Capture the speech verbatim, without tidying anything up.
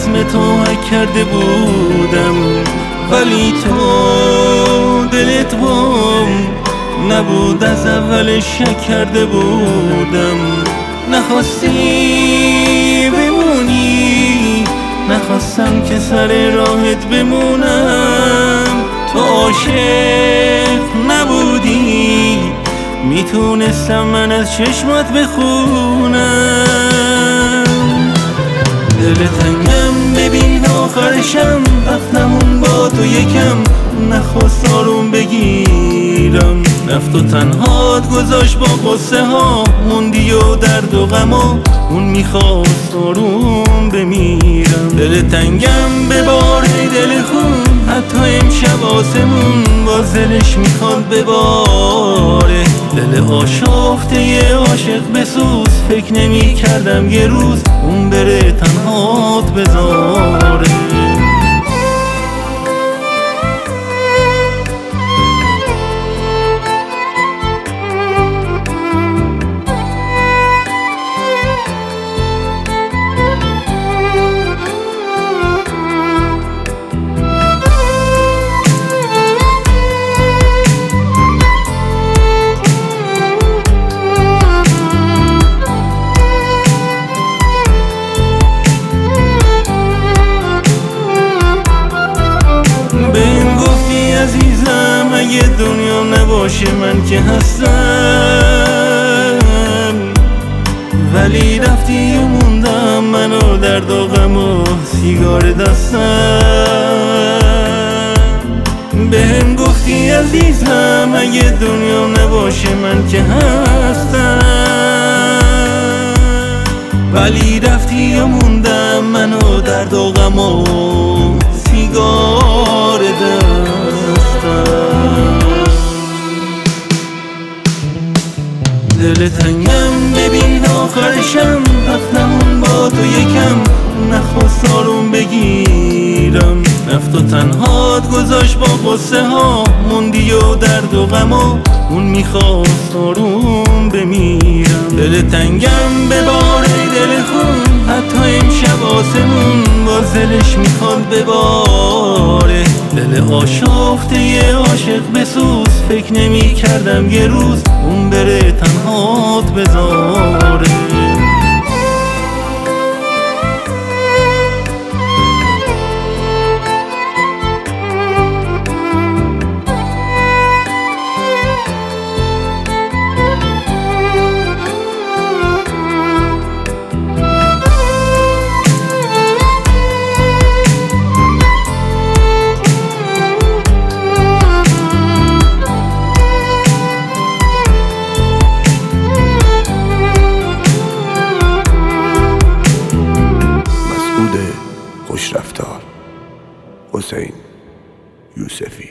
اسم تو حک کرده بودم، ولی تو دلت بام نبود، از اولش شک کرده بودم. نخواستی بمونی، نخواستم که سر راهت بمونم. تو عاشق نبودی، میتونستم من از چشمات بخونم. دل تنگم ببین آخرشم، رفتم اون با تو یکم، نخواست آروم بگیرم. رفت و تنهات گذاشت با قصه ها، موندی و درد و غما، اون میخواست آروم بمیرم. دل تنگم به بار دل خون، حتی امشب آسمون باز دلش میخواد بباره. دل آشفته یه عاشق بسوز، فکر نمی کردم یه روز اون بره تنهات بذاره. اگه دنیا نباشه من که هستم، ولی رفتی و موندم من و درد و غم و سیگار دستم. بهم گفتی عزیزم اگه دنیا نباشه من که هستم، ولی رفتی و موندم من و درد و غم و سیگار دستم. دل تنگم ببین آخرشم، رفتم اون با تو یکم، نخواست آروم بگیرم. رفت و تنهات گذاشت با قصه ها، موندی و درد و غما، اون میخواست آروم بمیرم. دل تنگم به بار دل خون، حتی امشب آسمون باز دلش میخواد بباره. دل آشفته یه عاشق بسوز، فکر نمی کردم یه روز اون بره تنهات بذاره. خوش رفتار حسین یوسفی.